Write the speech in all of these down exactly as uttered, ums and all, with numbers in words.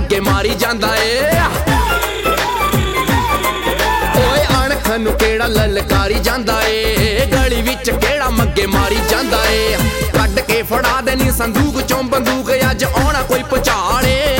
मग्गे मारी जांदा ए। ओए अणख नूं केड़ा ललकारी जांदा ए, गली विच केड़ा मग्गे मारी जांदा ए। कड्ड के फड़ा देनी संदूक चों बंदूक, अज आउणा कोई भुचाल ए।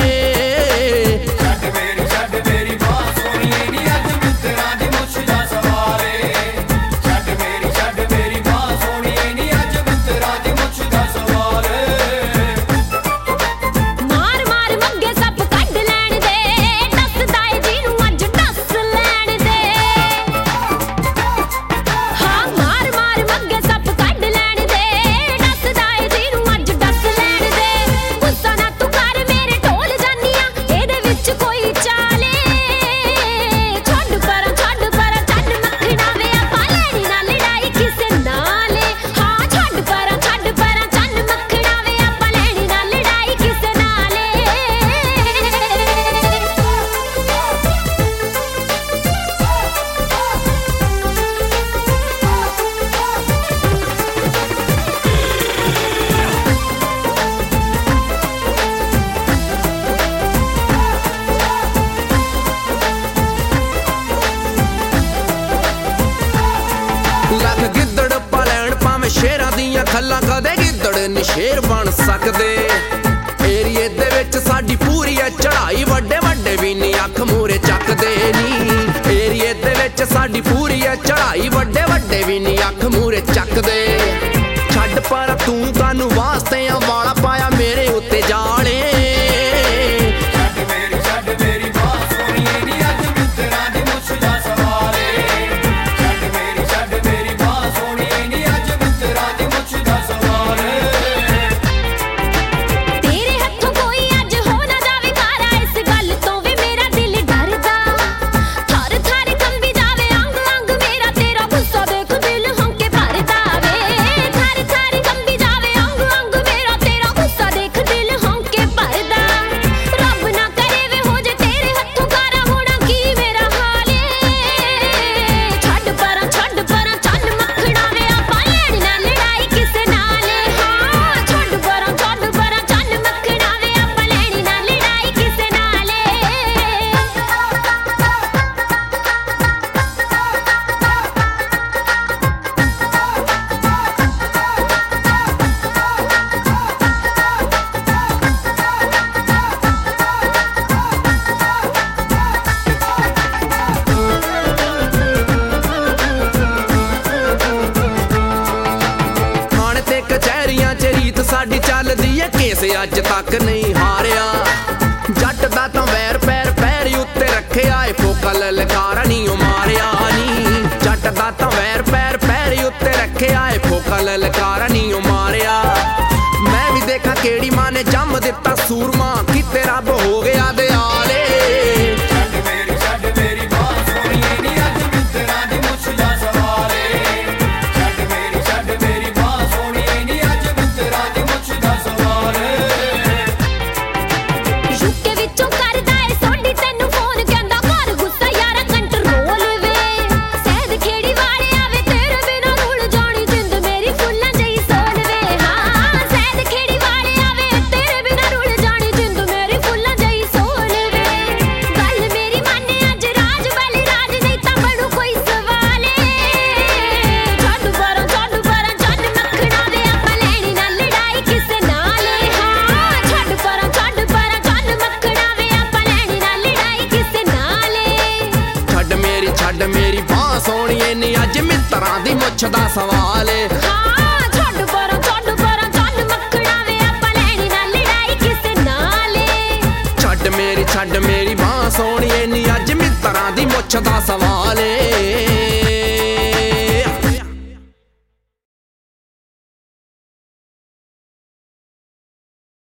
लख गिद्दड़ पालैण भावें शेरां दियां खल्लां, कदे गिद्दड़ नी शेर बन सकदे। एरिए दे विच साडी पूरी है चढ़ाई, वड्डे वड्डे भी नी अख मूरे चकदे नी। एरिए दे विच साडी पूरी है चढ़ाई, वड्डे वड्डे भी नी अख मूरे चकदे। छड्ड पर तूं कानू वास्ते आ वाला पाया मेरे उत्ते जाले। साडी चलदी है केस अज तक नहीं हारिया। जट दा तां वैर पैर पैर उत्ते रखे आए, फोका ललकारा नी ओ मारिया नी। जट दा तां वैर पैर पैर उत्ते रखे आए, फोका ललकारा नी ओ मारिया। मैं भी देखा केड़ी मां ने जम दिता सूरमा, किते रब हो गया दयाले। छड्ड मेरी बांह सोहणीए नी अज मित्तरां दी मुछ दा सवाल।